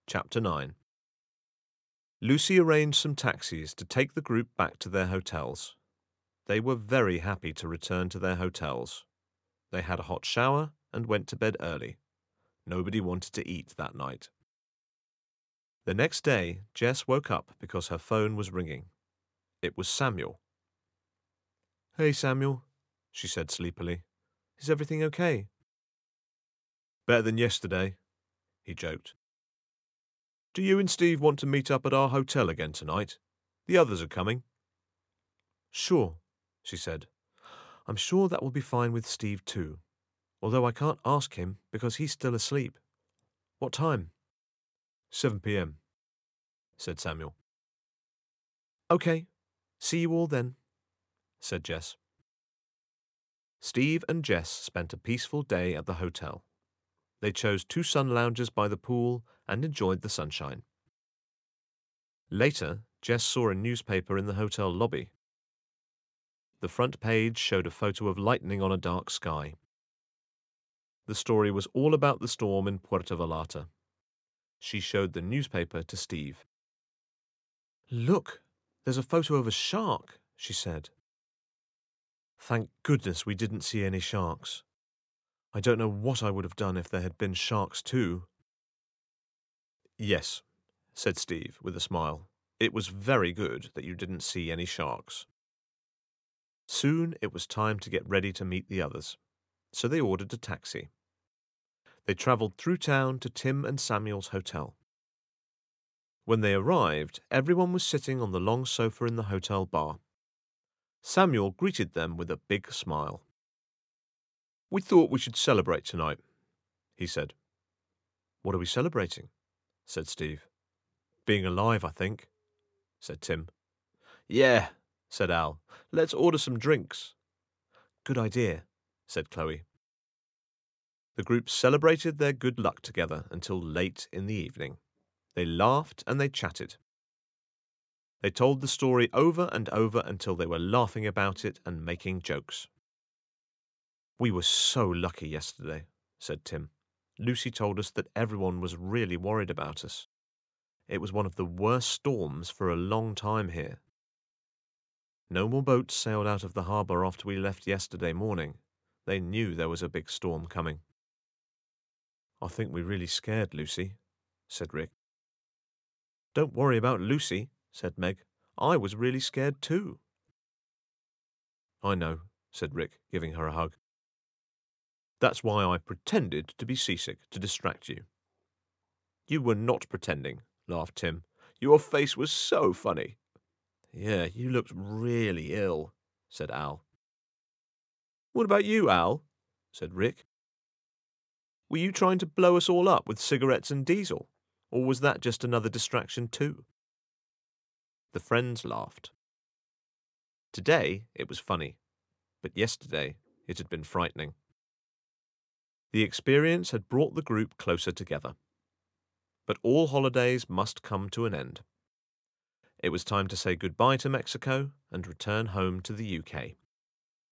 Chapter 9. Lucy arranged some taxis to take the group back to their hotels. They were very happy to return to their hotels. They had a hot shower and went to bed early. Nobody wanted to eat that night. The next day, Jess woke up because her phone was ringing. It was Samuel. "Hey, Samuel," she said sleepily. "Is everything okay?" "Better than yesterday," he joked. "Do you and Steve want to meet up at our hotel again tonight? The others are coming." "Sure," she said. "I'm sure that will be fine with Steve too, although I can't ask him because he's still asleep. What time?" 7 p.m., said Samuel. "Okay, see you all then," said Jess. Steve and Jess spent a peaceful day at the hotel. They chose 2 sun lounges by the pool and enjoyed the sunshine. Later, Jess saw a newspaper in the hotel lobby. The front page showed a photo of lightning on a dark sky. The story was all about the storm in Puerto Vallarta. She showed the newspaper to Steve. "Look, there's a photo of a shark," she said. "Thank goodness we didn't see any sharks. I don't know what I would have done if there had been sharks too." "Yes," said Steve with a smile. "It was very good that you didn't see any sharks." Soon it was time to get ready to meet the others, so they ordered a taxi. They travelled through town to Tim and Samuel's hotel. When they arrived, everyone was sitting on the long sofa in the hotel bar. Samuel greeted them with a big smile. "We thought we should celebrate tonight," he said. "What are we celebrating?" said Steve. "Being alive, I think," said Tim. "Yeah," said Al. "Let's order some drinks." "Good idea," said Chloe. The group celebrated their good luck together until late in the evening. They laughed and they chatted. They told the story over and over until they were laughing about it and making jokes. "We were so lucky yesterday," said Tim. "Lucy told us that everyone was really worried about us. It was one of the worst storms for a long time here. No more boats sailed out of the harbour after we left yesterday morning. They knew there was a big storm coming." "I think we really scared Lucy," said Rick. "Don't worry about Lucy," said Meg. "I was really scared too." "I know," said Rick, giving her a hug. "That's why I pretended to be seasick to distract you." "You were not pretending," laughed Tim. "Your face was so funny." "Yeah, you looked really ill," said Al. "What about you, Al?" said Rick. "Were you trying to blow us all up with cigarettes and diesel, or was that just another distraction too?" The friends laughed. Today it was funny, but yesterday it had been frightening. The experience had brought the group closer together. But all holidays must come to an end. It was time to say goodbye to Mexico and return home to the UK.